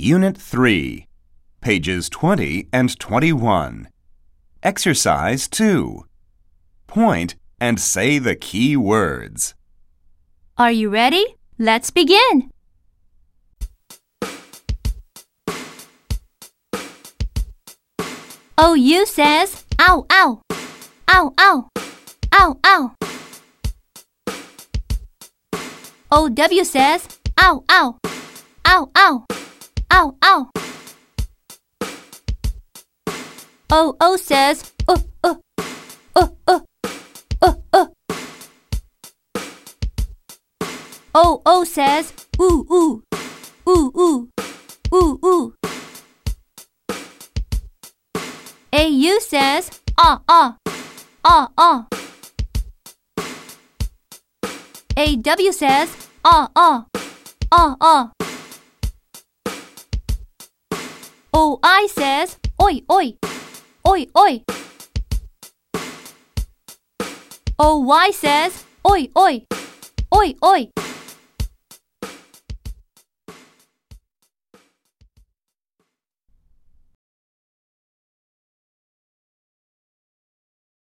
Unit 3, pages 20 and 21. Exercise 2. Point and say the key words. Are you ready? Let's begin. OU says, ow, ow, ow, ow, ow, ow. OW says, ow, ow, ow, ow, ow, ow. OO says, OO says, ooh, ooh, ooh, ooh, ooh, ooh. AU says, ah, ah, ah, ah. AW says, ah, ah, ah, ah. OI says, oi, oi, oi, oi. OY says, oi, oi, oi, oi.